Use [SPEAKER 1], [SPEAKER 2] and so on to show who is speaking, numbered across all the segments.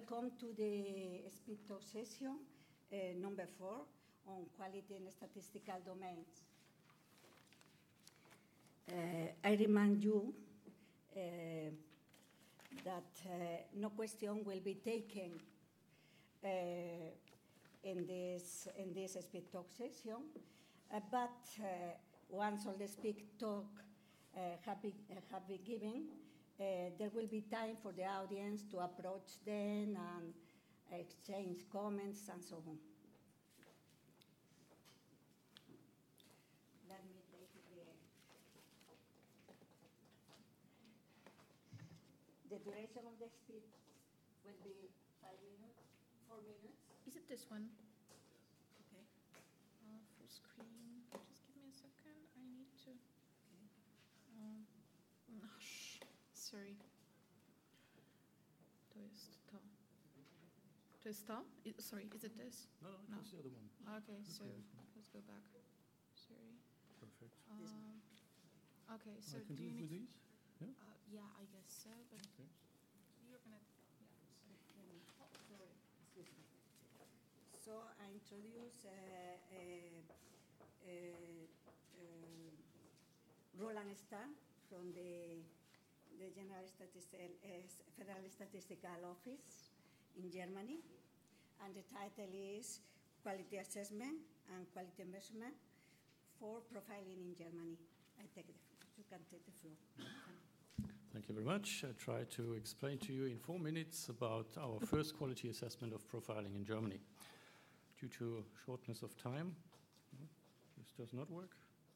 [SPEAKER 1] Welcome to the speed talk session number 4 on quality and statistical domains. I remind you that no question will be taken in this speed talk session, but once all the speed talk have been given, there will be time for the audience to approach them and exchange comments and so on. Let me take the duration of the speech will be 5 minutes, 4 minutes.
[SPEAKER 2] Is it this one?
[SPEAKER 1] Okay.
[SPEAKER 2] Full screen. Just give me a second. I need to. Okay. Sorry. To jest to? Sorry, is it this?
[SPEAKER 3] No, it's the other one.
[SPEAKER 2] Okay, so let's go back. Sorry.
[SPEAKER 3] Perfect.
[SPEAKER 2] Okay, so
[SPEAKER 3] I can
[SPEAKER 2] do you
[SPEAKER 3] do it
[SPEAKER 2] need
[SPEAKER 3] with these? Yeah?
[SPEAKER 2] Yeah, I guess so, but
[SPEAKER 3] Okay.
[SPEAKER 2] you're going to...
[SPEAKER 1] Sorry, excuse me. So I introduce Roland Starr from the General Federal Statistical Office in Germany, and the title is Quality Assessment and Quality Measurement for Profiling in Germany. You can take the floor.
[SPEAKER 3] Thank you very much. I try to explain to you in 4 minutes about our first quality assessment of profiling in Germany. Due to shortness of time, this does not work.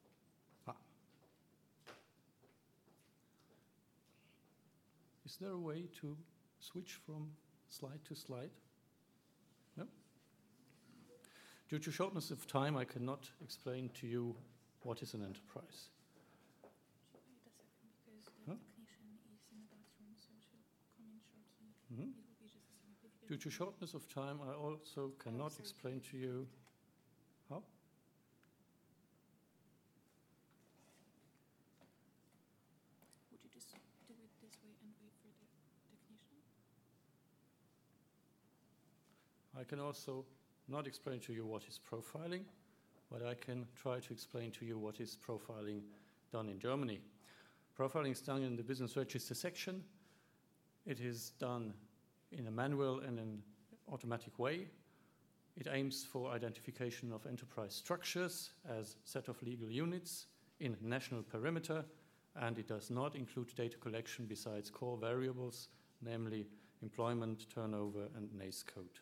[SPEAKER 3] Is there a way to switch from slide to slide? No? Due to shortness of time, I cannot explain to you what is an enterprise.
[SPEAKER 2] Wait a second, because the technician is in the bathroom, so she'll come in shortly. It will be just a second.
[SPEAKER 3] Due to shortness of time, I also cannot explain to you how.
[SPEAKER 2] Would you just do it this way and wait for the technician?
[SPEAKER 3] I can also not explain to you what is profiling, but I can try to explain to you what is profiling done in Germany. Profiling is done in the business register section. It is done in a manual and an automatic way. It aims for identification of enterprise structures as set of legal units in national perimeter, and it does not include data collection besides core variables, namely employment, turnover, and NACE code.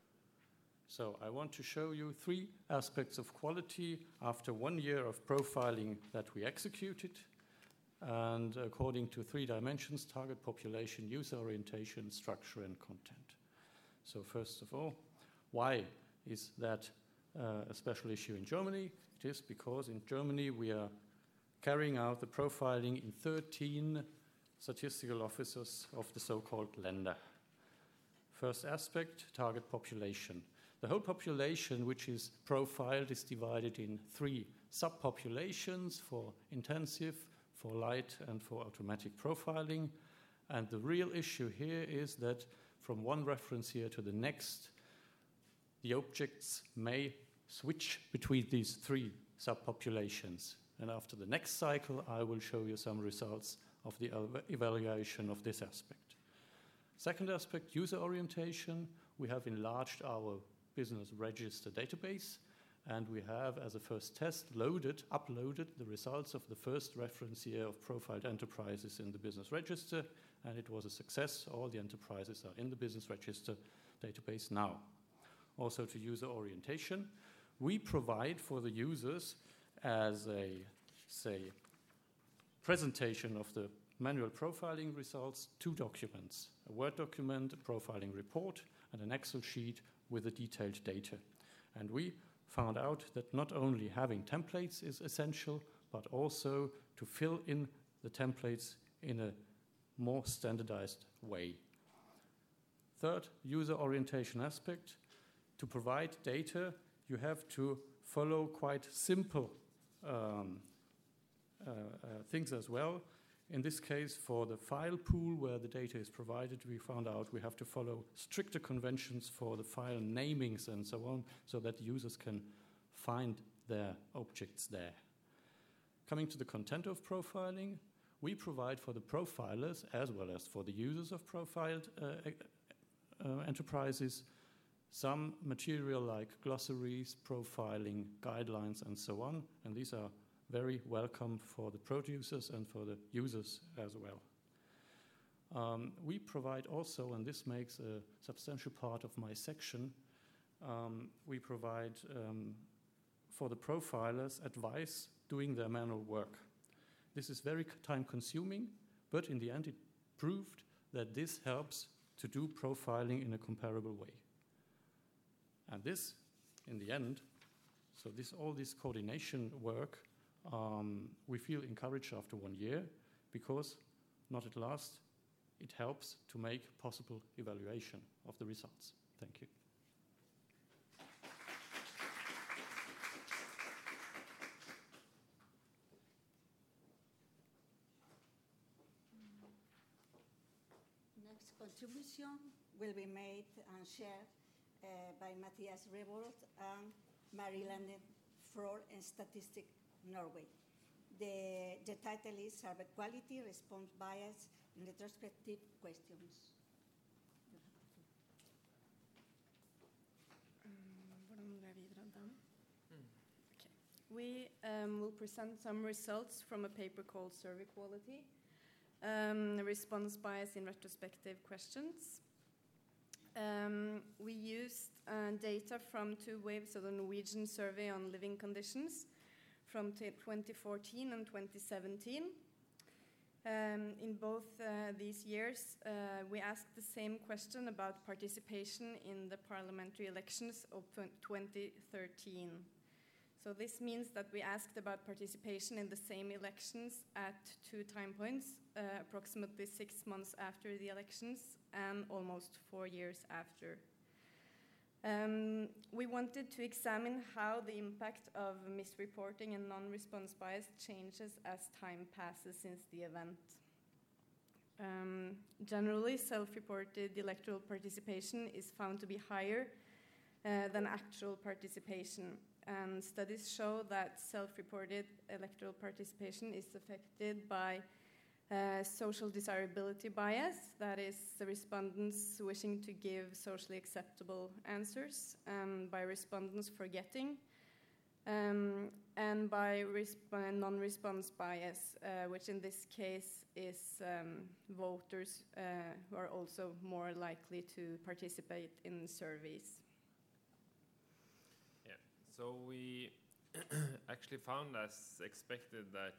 [SPEAKER 3] So I want to show you 3 aspects of quality after 1 year of profiling that we executed, and according to 3 dimensions: target population, user orientation, structure, and content. So first of all, why is that a special issue in Germany? It is because in Germany we are carrying out the profiling in 13 statistical offices of the so-called Länder. First aspect, target population. The whole population which is profiled is divided in 3 subpopulations: for intensive, for light, and for automatic profiling. And the real issue here is that from one reference year to the next, the objects may switch between these 3 subpopulations. And after the next cycle, I will show you some results of the evaluation of this aspect. Second aspect, user orientation. We have enlarged our business register database, and we have, as a first test, uploaded the results of the first reference year of profiled enterprises in the business register, and it was a success. All the enterprises are in the business register database now. Also, to user orientation, we provide for the users, as a, presentation of the manual profiling results, 2 documents: a Word document, a profiling report, and an Excel sheet with the detailed data. And we found out that not only having templates is essential, but also to fill in the templates in a more standardized way. Third, user orientation aspect. To provide data, you have to follow quite simple things as well. In this case, for the file pool where the data is provided, we found out we have to follow stricter conventions for the file namings and so on, so that users can find their objects there. Coming to the content of profiling, we provide for the profilers, as well as for the users of profiled enterprises, some material like glossaries, profiling, guidelines, and so on, and these are very welcome for the producers and for the users as well. We provide also, and this makes a substantial part of my section, we provide for the profilers advice doing their manual work. This is very time-consuming, but in the end it proved that this helps to do profiling in a comparable way. And this, in the end, so all this coordination work, we feel encouraged after 1 year, because not at last, it helps to make possible evaluation of the results. Thank you.
[SPEAKER 1] Next contribution will be made and shared by Matthias Rebold and Marie-Lande Frøer in Statistic Norway. The title is Survey Quality, Response Bias in Retrospective Questions.
[SPEAKER 4] We will present some results from a paper called Survey Quality, Response Bias in Retrospective Questions. We used data from 2 waves of the Norwegian Survey on Living Conditions from 2014 and 2017. In both these years, we asked the same question about participation in the parliamentary elections of 2013. So this means that we asked about participation in the same elections at 2 time points, approximately 6 months after the elections and almost 4 years after. We wanted to examine how the impact of misreporting and non-response bias changes as time passes since the event. Generally, self-reported electoral participation is found to be higher than actual participation. And studies show that self-reported electoral participation is affected by social desirability bias, that is, the respondents wishing to give socially acceptable answers, by respondents forgetting, and by non-response bias, which in this case is voters who are also more likely to participate in surveys.
[SPEAKER 5] So we actually found, as expected, that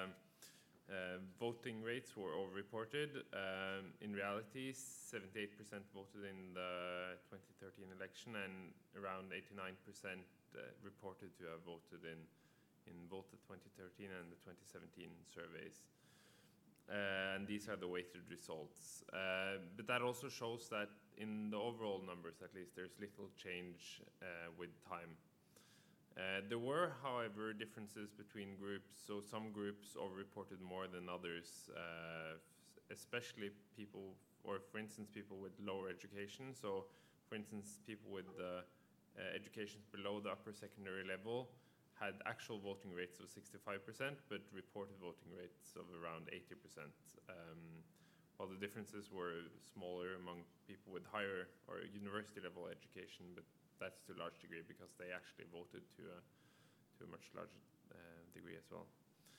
[SPEAKER 5] voting rates were overreported. In reality, 78% voted in the 2013 election, and around 89% reported to have voted in both the 2013 and the 2017 surveys. And these are the weighted results. But that also shows that in the overall numbers, at least, there's little change with time. There were, however, differences between groups. So some groups overreported more than others, especially people, or for instance, people with lower education. So, for instance, people with education below the upper secondary level had actual voting rates of 65%, but reported voting rates of around 80%. While the differences were smaller among people with higher or university level education, but that's to a large degree because they actually voted to a much larger degree as well.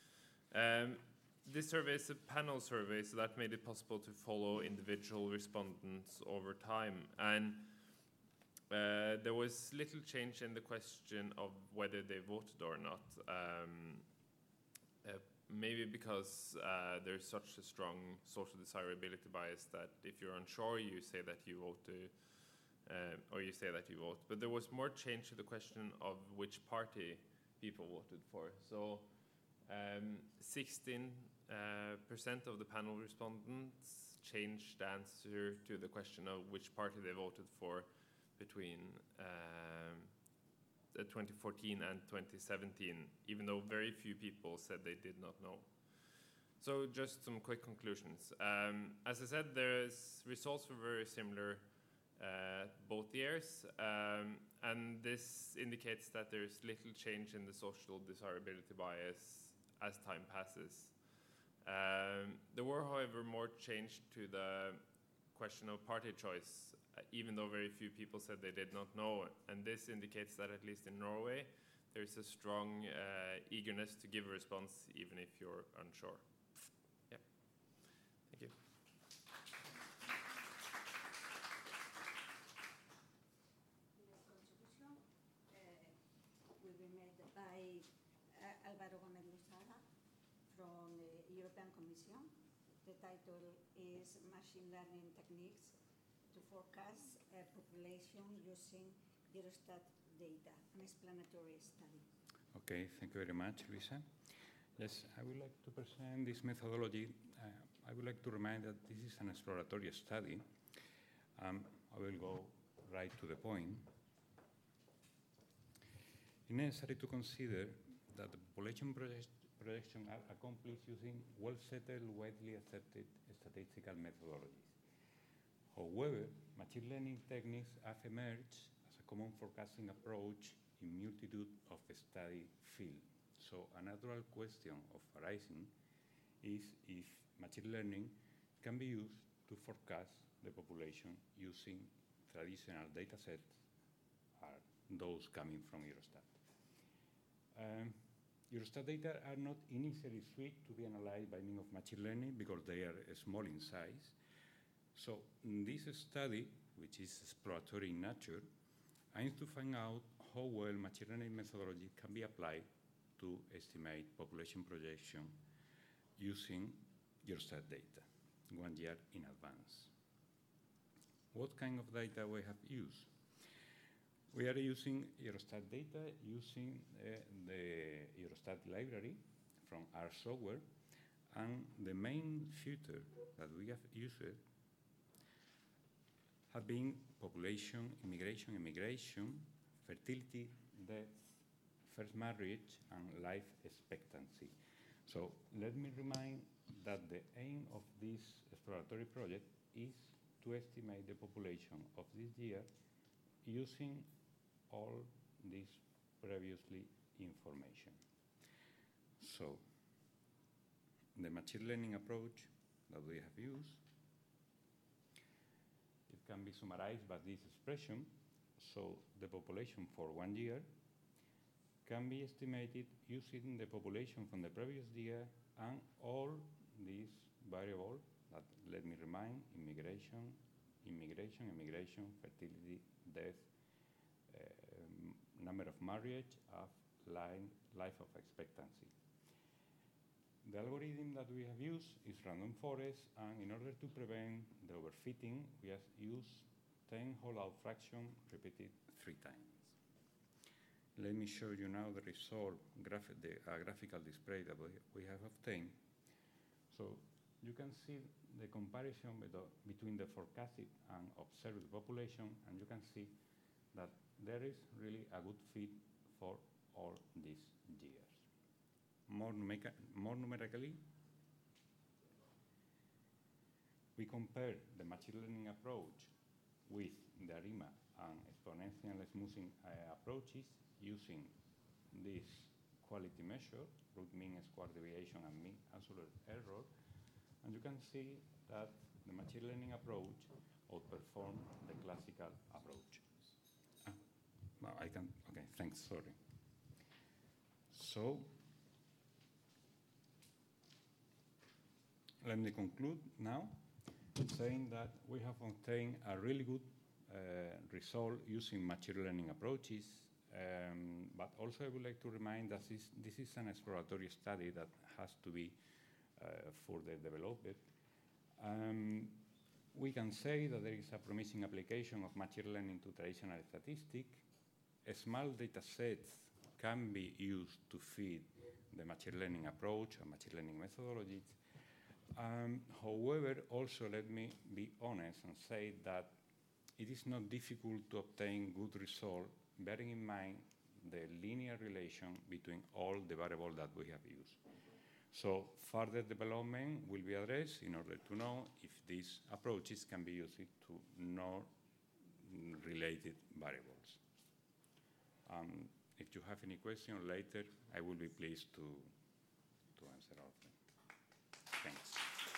[SPEAKER 5] This survey is a panel survey, so that made it possible to follow individual respondents over time. And there was little change in the question of whether they voted or not. Maybe because there's such a strong social desirability bias that if you're unsure, you say that you vote or you say that you vote. But there was more change to the question of which party people voted for. So 16% of the panel respondents changed the answer to the question of which party they voted for between 2014 and 2017, even though very few people said they did not know. So just some quick conclusions. As I said, results were very similar both years, and this indicates that there is little change in the social desirability bias as time passes. There were, however, more change to the question of party choice, even though very few people said they did not know, and this indicates that at least in Norway, there's a strong eagerness to give a response even if you're unsure. Yeah. Thank you.
[SPEAKER 1] Will be made by Álvaro Gómez Luzara from the European Commission. The title is Machine Learning Techniques to Forecast Population Using Eurostat Data, an explanatory study.
[SPEAKER 6] Okay, thank you very much, Luisa. Yes, I would like to present this methodology. I would like to remind that this is an exploratory study. I will go right to the point. It's necessary to consider that the population projections are accomplished using well-settled, widely accepted statistical methodologies. However, machine learning techniques have emerged as a common forecasting approach in multitude of study fields. So a natural question of arising is if machine learning can be used to forecast the population using traditional data sets, are those coming from Eurostat. Eurostat data are not initially sweet to be analyzed by means of machine learning because they are small in size. So in this study, which is exploratory in nature, aims to find out how well machine learning methodology can be applied to estimate population projection using Eurostat data 1 year in advance. What kind of data we have used? We are using Eurostat data using the Eurostat library from R software, and the main feature that we have used have been population, immigration, fertility, death, first marriage, and life expectancy. So let me remind that the aim of this exploratory project is to estimate the population of this year using all this previously information. So the machine learning approach that we have used, it can be summarized by this expression. So the population for 1 year can be estimated using the population from the previous year and all these variables that, let me remind, immigration, fertility, death, number of marriage, of life of expectancy. The algorithm that we have used is random forest, and in order to prevent the overfitting, we have used 10 whole-out fraction repeated 3 times. Let me show you now the result, graphical display that we have obtained. So you can see the comparison between the forecasted and observed population, and you can see that there is really a good fit for all these years. More numerically, we compare the machine learning approach with the ARIMA and exponential smoothing approaches using this quality measure, root mean square deviation and mean absolute error, and you can see that the machine learning approach outperforms the classical approach. No, I can, okay, thanks, sorry. So, let me conclude now saying that we have obtained a really good result using machine learning approaches, but also I would like to remind that this is an exploratory study that has to be further developed. We can say that there is a promising application of machine learning to traditional statistics. Small data sets can be used to feed the machine learning approach and machine learning methodologies. However, also let me be honest and say that it is not difficult to obtain good results, bearing in mind the linear relation between all the variables that we have used. So further development will be addressed in order to know if these approaches can be used to non-related variables. If you have any questions later, I will be pleased to answer all of them. Thanks.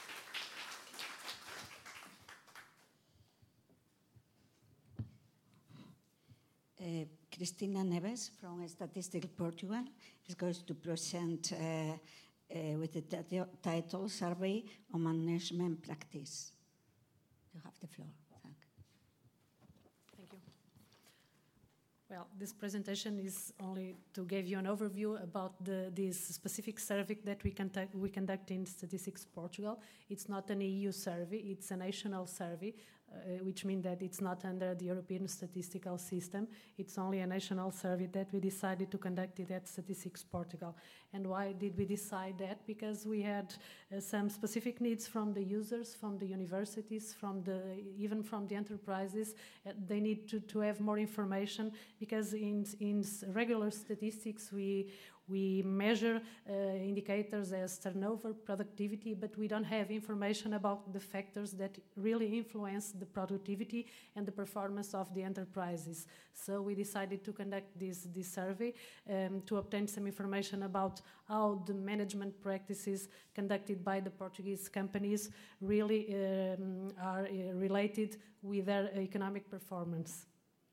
[SPEAKER 1] Cristina Neves from Statistics Portugal is going to present with the title Survey on Management Practice. You have the floor.
[SPEAKER 7] Thank you. Well, this presentation is only to give you an overview about this specific survey that we conduct in Statistics Portugal. It's not an EU survey, it's a national survey, which means that it's not under the European statistical system. It's only a national survey that we decided to conduct it at Statistics Portugal. And why did we decide that? Because we had some specific needs from the users, from the universities, even from the enterprises. They need to have more information, because in regular statistics we measure indicators as turnover, productivity, but we don't have information about the factors that really influence the productivity and the performance of the enterprises. So we decided to conduct this survey to obtain some information about how the management practices conducted by the Portuguese companies really are related with their economic performance.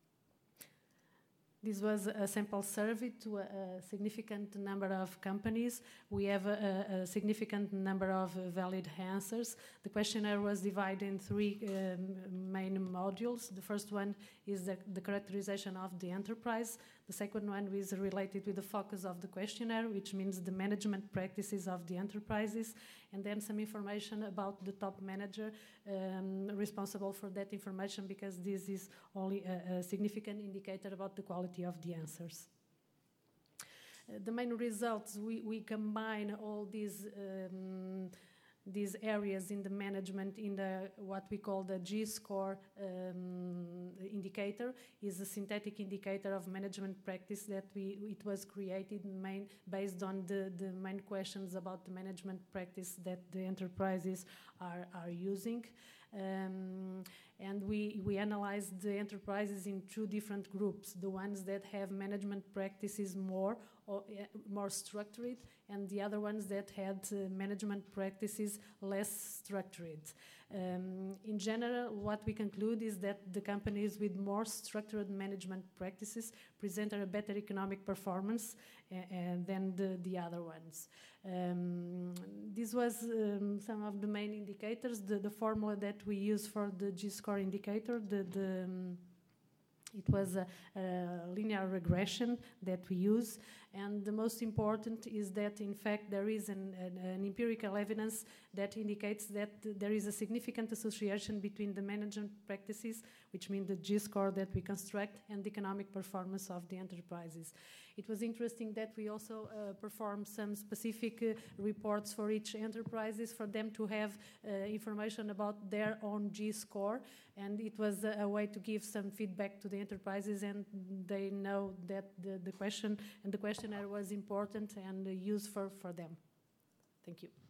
[SPEAKER 7] This was a sample survey to a significant number of companies. We have a significant number of valid answers. The questionnaire was divided in three main modules. The first one is the characterization of the enterprise. The second one is related with the focus of the questionnaire, which means the management practices of the enterprises, and then some information about the top manager responsible for that information, because this is only a significant indicator about the quality of the answers. The main results, we combine all these areas in the management in what we call the G-score indicator. Is a synthetic indicator of management practice that it was created based on the main questions about the management practice that the enterprises are using. And we analyzed the enterprises in two different groups: the ones that have management practices more structured, and the other ones that had management practices less structured. In general, what we conclude is that the companies with more structured management practices present a better economic performance than the other ones. This was some of the main indicators. The formula that we use for the G-score indicator, it was a linear regression that we use, and the most important is that in fact there is an empirical evidence that indicates that there is a significant association between the management practices, which mean the G-score that we construct, and the economic performance of the enterprises. It was interesting that we also performed some specific reports for each enterprises for them to have information about their own G-score, and it was a way to give some feedback to the enterprises, and they know that the question and the questionnaire was important and useful for them. Thank you.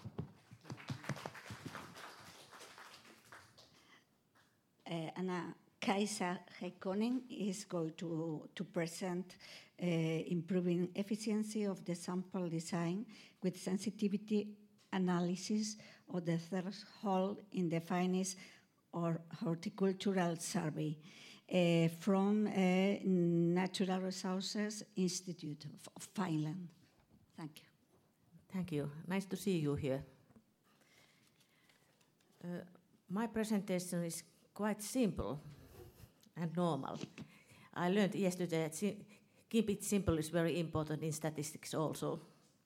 [SPEAKER 1] Anna Kaisa Heikkonen is going to present improving efficiency of the sample design with sensitivity analysis of the threshold in the Finnish or Horticultural Survey from Natural Resources Institute of Finland. Thank you.
[SPEAKER 8] Thank you. Nice to see you here. My presentation is quite simple and normal. I learned yesterday that keep it simple is very important in statistics also.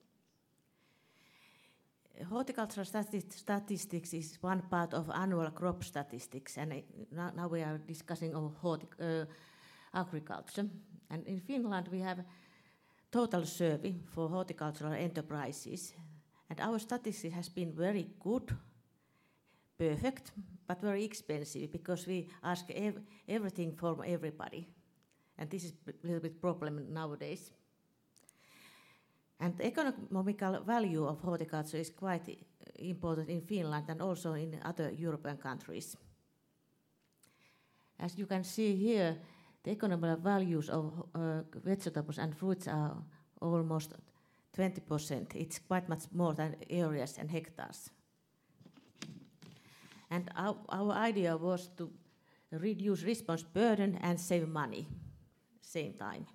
[SPEAKER 8] Horticultural statistics is one part of annual crop statistics, and now we are discussing agriculture. And in Finland we have total survey for horticultural enterprises, and our statistics has been very good, perfect, but very expensive, because we ask everything from everybody, and this is a little bit problem nowadays. And the economical value of horticulture is quite important in Finland and also in other European countries. As you can see here, the economic values of vegetables and fruits are almost 20%. It's quite much more than areas and hectares. And our idea was to reduce response burden and save money same time.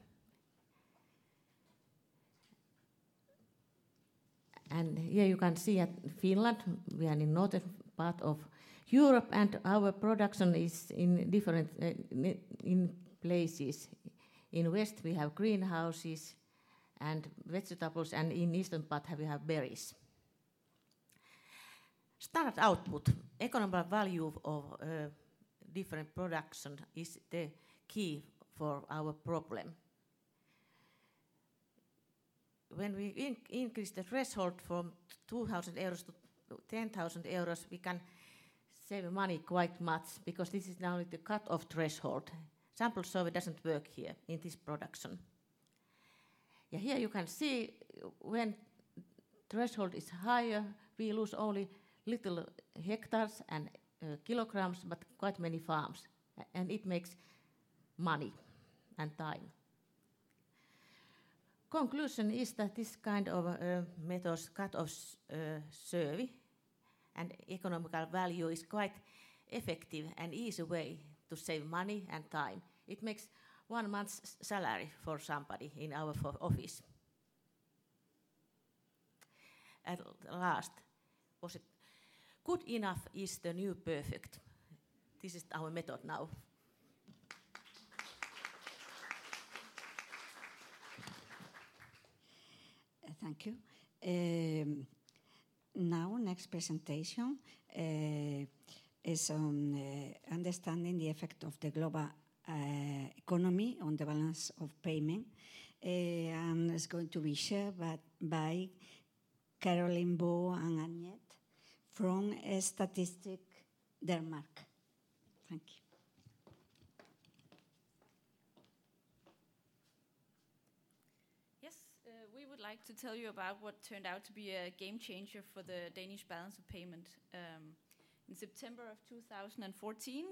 [SPEAKER 8] And here you can see at Finland, we are in northern part of Europe, and our production is in different in places. In west we have greenhouses and vegetables, and in eastern part we have berries. Standard output, economic value of different production is the key for our problem. When we increase the threshold from 2,000 euros to 10,000 euros, we can save money quite much, because this is now the cut-off threshold. Sample survey doesn't work here in this production. Yeah, here you can see when threshold is higher, we lose only little hectares and kilograms, but quite many farms, and it makes money and time. Conclusion is that this kind of methods, cut-off survey and economical value, is quite effective and easy way to save money and time. It makes 1 month's salary for somebody in our office. At last, was it good enough is the new perfect? This is our method now.
[SPEAKER 1] Thank you. Now, next presentation is on understanding the effect of the global economy on the balance of payment, and it's going to be shared by Caroline Bo and Agnette from Statistik Denmark. Thank you.
[SPEAKER 9] We would like to tell you about what turned out to be a game changer for the Danish balance of payment. In September of 2014,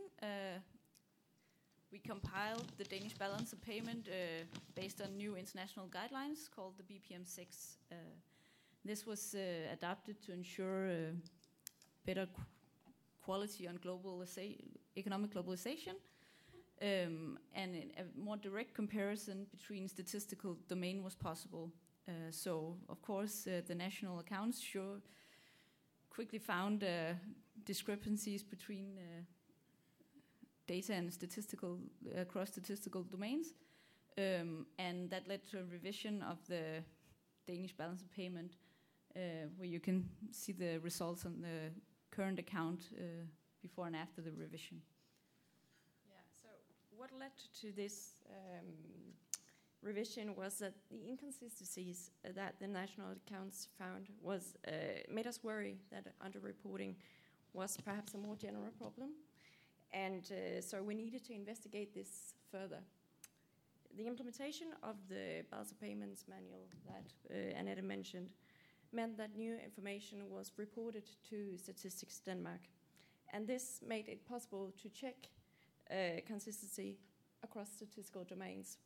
[SPEAKER 9] we compiled the Danish balance of payment based on new international guidelines called the BPM6. This was adapted to ensure better quality on economic globalization, and a more direct comparison between statistical domain was possible. So, of course, the national accounts quickly found discrepancies between data and across statistical domains, and that led to a revision of the Danish balance of payment, where you can see the results on the current account before and after the revision.
[SPEAKER 4] Yeah, so what led to this revision was that the inconsistencies that the national accounts found made us worry that underreporting was perhaps a more general problem, and so we needed to investigate this further. The implementation of the balance of payments manual that Annette mentioned meant that new information was reported to Statistics Denmark, and this made it possible to check consistency across statistical domains.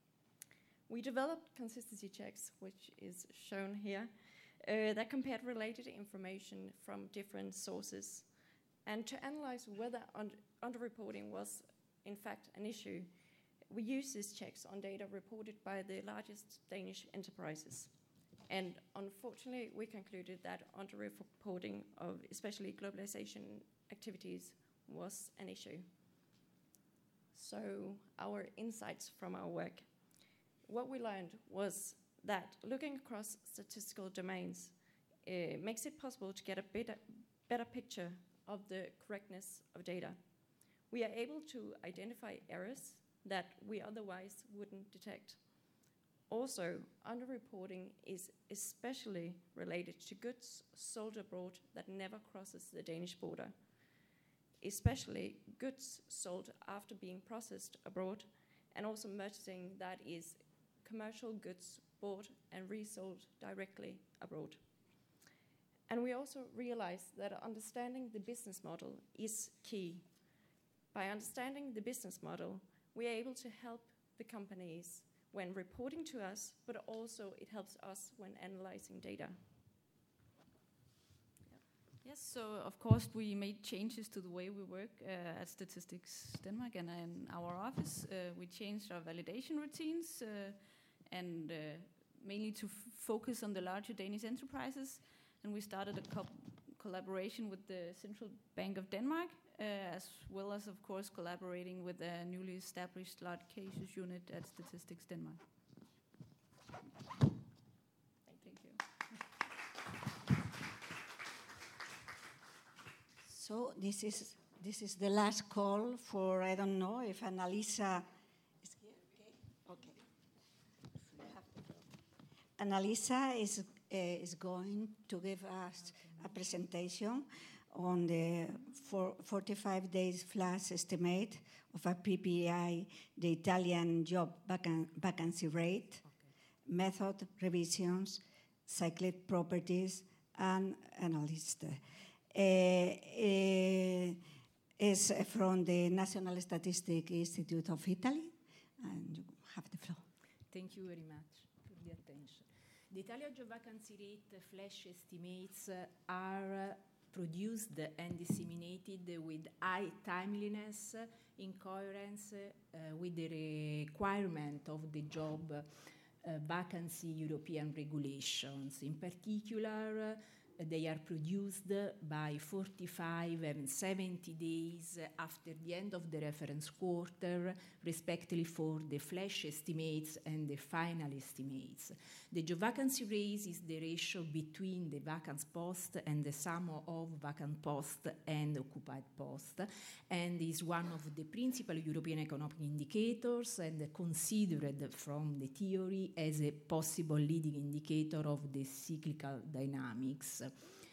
[SPEAKER 4] We developed consistency checks, which is shown here, that compared related information from different sources. And to analyze whether underreporting was in fact an issue, we used these checks on data reported by the largest Danish enterprises. And unfortunately, we concluded that underreporting of especially globalization activities was an issue. So our insights from our work. What we learned was that looking across statistical domains makes it possible to get a better picture of the correctness of data. We are able to identify errors that we otherwise wouldn't detect. Also, underreporting is especially related to goods sold abroad that never crosses the Danish border, especially goods sold after being processed abroad, and also merchandising that is commercial goods bought and resold directly abroad. And we also realized that understanding the business model is key. By understanding the business model, we are able to help the companies when reporting to us, but also it helps us when analyzing data.
[SPEAKER 9] Yes, so of course we made changes to the way we work at Statistics Denmark and in our office. We changed our validation routines and mainly to focus on the larger Danish enterprises. And we started a collaboration with the Central Bank of Denmark, as well as, of course, collaborating with the newly established large cases unit at Statistics Denmark. Thank you.
[SPEAKER 1] So this is the last call for, I don't know if Annalisa is here. Okay. Annalisa is going to give us a presentation on the 45 days flash estimate of a PPI, the Italian job vacancy rate, method revisions, cyclic properties, and analyst. Is from the National Statistic Institute of Italy, and you have the floor.
[SPEAKER 10] Thank you very much for the attention. The Italian job vacancy rate flash estimates are produced and disseminated with high timeliness in coherence with the requirement of the job vacancy European regulations. In particular, they are produced by 45 and 70 days after the end of the reference quarter, respectively for the flash estimates and the final estimates. The job vacancy rate is the ratio between the vacant post and the sum of vacant post and occupied post, and is one of the principal European economic indicators and considered from the theory as a possible leading indicator of the cyclical dynamics.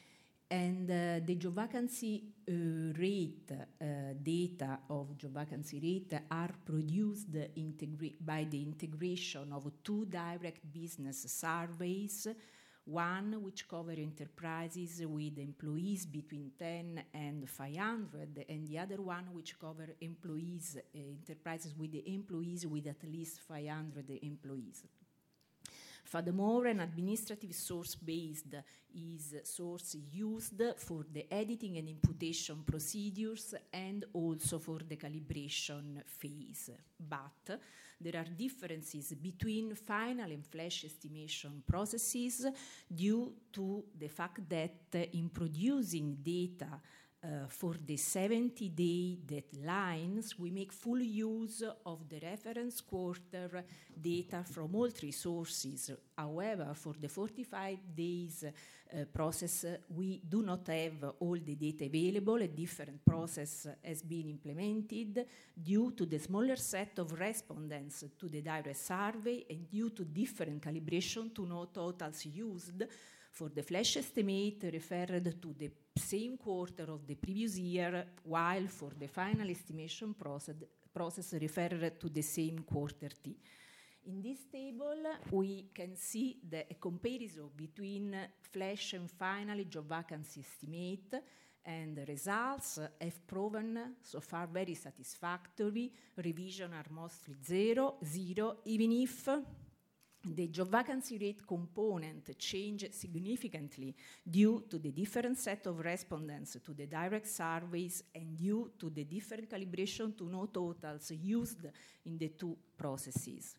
[SPEAKER 10] And the job vacancy rate, data of job vacancy rate are produced by the integration of two direct business surveys, one which covers enterprises with employees between 10 and 500, and the other one which covers enterprises with employees with at least 500 employees. Furthermore, an administrative source-based source used for the editing and imputation procedures and also for the calibration phase. But there are differences between final and flash estimation processes due to the fact that in producing data for the 70-day deadlines, we make full use of the reference quarter data from all three sources. However, for the 45 days process, we do not have all the data available. A different process has been implemented due to the smaller set of respondents to the direct survey and due to different calibration to know totals used. For the flash estimate referred to the same quarter of the previous year, while for the final estimation process referred to the same quarter T. In this table, we can see a comparison between flash and final job vacancy estimate, and the results have proven so far very satisfactory. Revision are mostly zero, even if the job vacancy rate component changed significantly due to the different set of respondents to the direct surveys and due to the different calibration to know totals used in the two processes.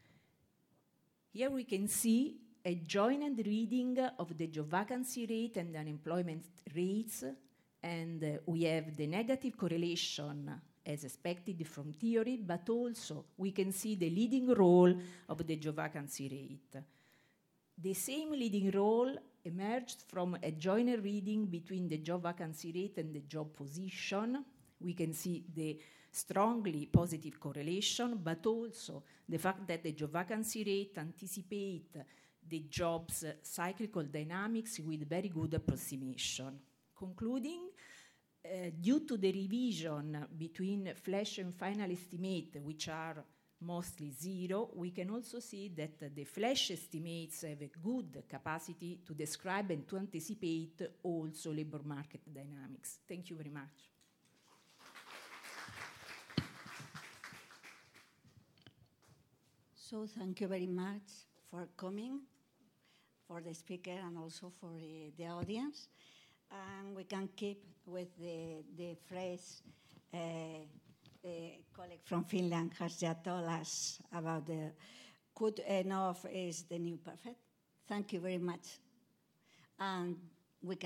[SPEAKER 10] Here we can see a joined reading of the job vacancy rate and unemployment rates, and we have the negative correlation as expected from theory, but also we can see the leading role of the job vacancy rate. The same leading role emerged from a joint reading between the job vacancy rate and the job position. We can see the strongly positive correlation, but also the fact that the job vacancy rate anticipate the job's cyclical dynamics with very good approximation. Concluding, due to the revision between flash and final estimate, which are mostly zero, we can also see that the flash estimates have a good capacity to describe and to anticipate also labor market dynamics. Thank you very much.
[SPEAKER 1] So thank you very much for coming, for the speaker and also for the audience. And we can keep with the phrase the colleague from Finland has just told us about the good enough is the new perfect. Thank you very much. And